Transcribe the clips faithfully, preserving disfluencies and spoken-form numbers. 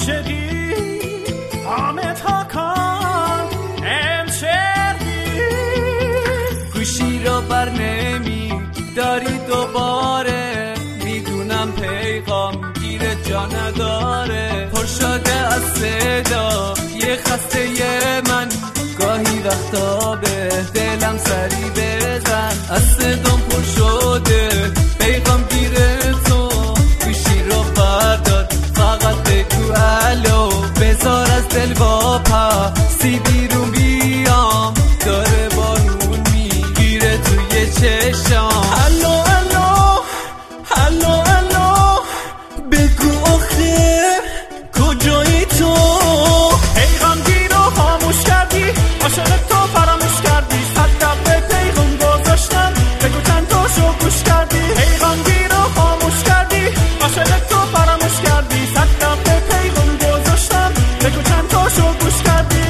عاشقی همه تا کن امشردی گوشی رو بر نمی داری دوباره میدونم پیغام گیر جا نداره پر شده از صدا یه خسته من گاهی وقتا به دلم سری بزن از صدام پر شده پیغام گیره تو گوشی رو بردار فقط بگو الو بذار از دل واپا سی بیرون بیام داره بارون میگیره توی چشام الو الو الو الو بگو آخه کجایی تو پیغام گیر رو خاموش کردی عاشق تو فراموش کردی صد دفعه پیغام گذاشتم بگو چند تاشو گوش کردی پیغام گیر رو خاموش کردی عاشق تو فراموش کردی صد دفعه پیغام گذاشتم بگو چند تاشو گوش کردی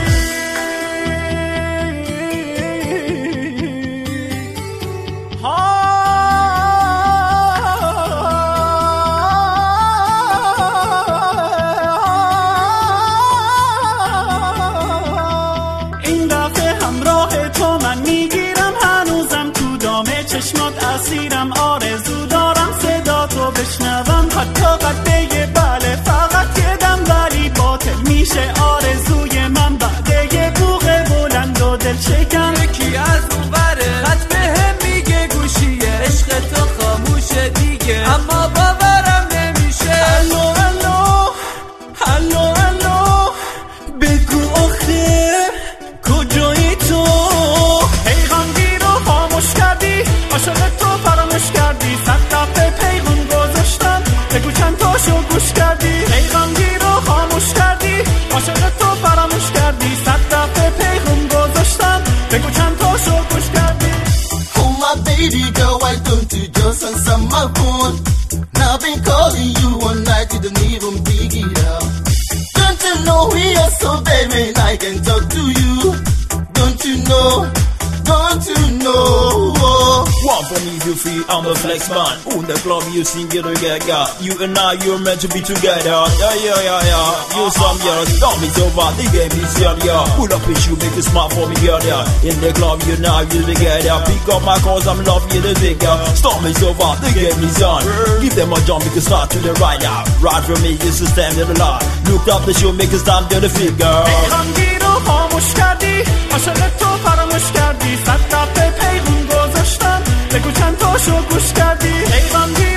چشمات اسیرم آرزو دارم صدا تو بشنوم حتی قده بله فقط یه دم ولی باطل میشه آرزوی من بعد یه بوق بلند و دل شکن یکی از اون بره خط به هم میگه گوشیه عشق تو خاموشه دیگه اما باورم نمیشه الو الو الو الو بگو آخه کجایی تو پیغام گیر رو خاموش کردی عاشق تو فراموش کردی صد دفعه پیغام گذاشتم بگو چند تاشو گوش کردی پیغام گیر رو خاموش کردی عاشق تو فراموش کردی صد دفعه پیغام گذاشتم بگو چند تاشو گوش کردی Oh my baby girl, why don't you just answer my phone? Now I've been calling you all night, you don't even pick it up. Don't you know we are so bad when I can talk to you? Don't you know? Don't you know? One for me you feel I'm a flex man. On the club you sing it together. You and I you're meant to be together. Yeah yeah yeah yeah. You some yeah. Don't be so bad. The game is serious. Pull up with you make you smile for me girl. Yeah. In the club you now you together. Pick up my calls I'm love you the bigger. Stop me so bad. The game is on. Give them a jump make you start to the right now. Right for me is to stand in the line. Look up the show make you stand to the figure. پیغام گیر رو خاموش کردی عاشق تو فراموش کردی صد دفعه پیغام گذاشتم بگو چند تاشو گوش کردی پیغام گیر